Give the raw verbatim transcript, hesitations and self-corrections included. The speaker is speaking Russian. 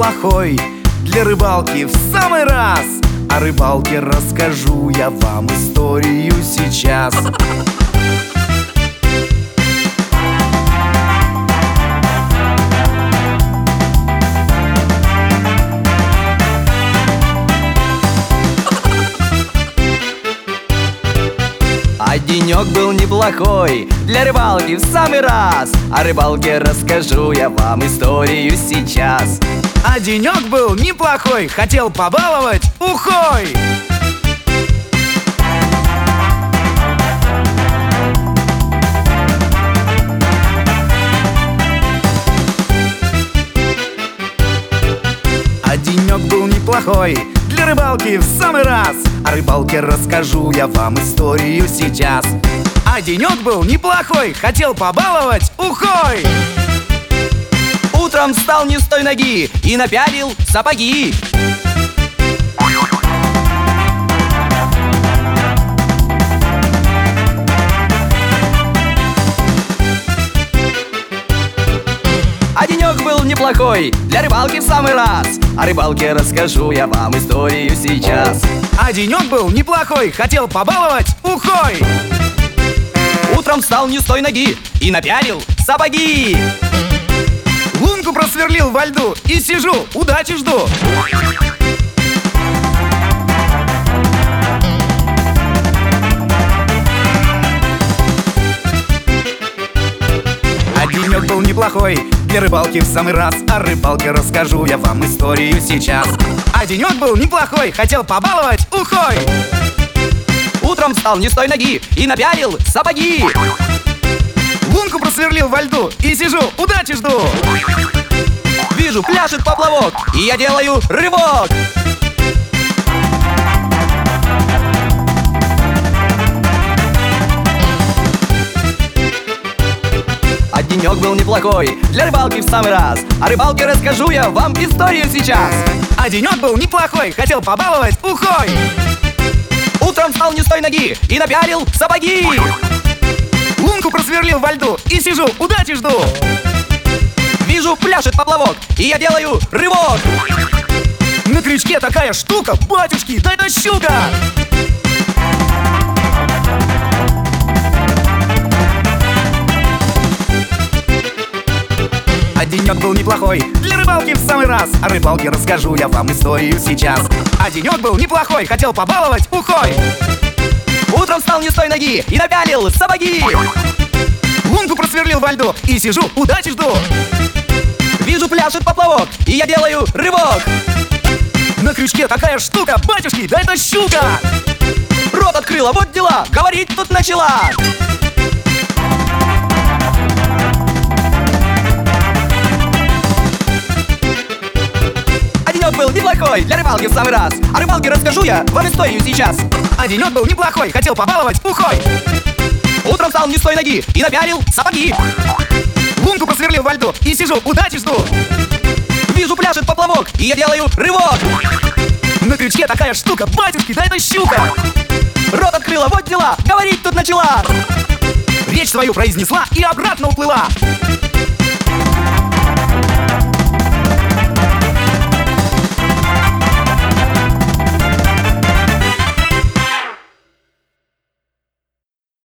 неплохой, для рыбалки в самый раз. О рыбалке расскажу я вам историю сейчас. А денек был неплохой, для рыбалки в самый раз. О рыбалке расскажу я вам историю сейчас. А денек был неплохой, хотел побаловать ухой. А денек был неплохой, для рыбалки в самый раз. О рыбалке расскажу я вам историю сейчас. А денек был неплохой, хотел побаловать ухой. Утром встал не с той ноги и напялил сапоги. А денек был неплохой, для рыбалки в самый раз. О рыбалке расскажу я вам историю сейчас. А денек был неплохой, хотел побаловать ухой. Утром встал не с той ноги и напялил сапоги. Лунку просверлил во льду и сижу, удачи жду. А денек был неплохой, для рыбалки в самый раз. О рыбалке расскажу я вам историю сейчас. А денек был неплохой, хотел побаловать ухой. Утром встал не с той ноги и напялил сапоги. Лунку просверлил во льду и сижу, удачи жду. Вижу, пляшет поплавок, и я делаю рывок. А денек был неплохой, для рыбалки в самый раз. О рыбалке расскажу я вам историю сейчас. А денек был неплохой, хотел побаловать ухой. Утром встал не с той ноги и напялил сапоги. Лунку просверлил во льду и сижу, удачи жду. Вижу, пляшет поплавок, и я делаю рывок. На крючке такая штука, батюшки, да это щука. А денек был неплохой, для рыбалки в самый раз. О рыбалке расскажу я вам историю сейчас. А денек был неплохой, хотел побаловать ухой. Утром встал не с той ноги и напялил сапоги. Лунку просверлил во льду и сижу, удачи жду. Вижу, пляшет поплавок, и я делаю рывок. На крючке такая штука, батюшки, да это щука. Рот открыла, вот дела, говорить тут начала. А денек был неплохой, для рыбалки в самый раз. О рыбалке расскажу я вам историю сейчас. А денек был неплохой, хотел побаловать ухой. Утром встал не с той ноги и напялил сапоги. Лунку просверлил во льду и сижу, удачи жду. Вижу, пляшет поплавок, и я делаю рывок. На крючке такая штука, батюшки, да это щука. Рот открыла, вот дела, говорить тут начала. Речь свою произнесла и обратно уплыла.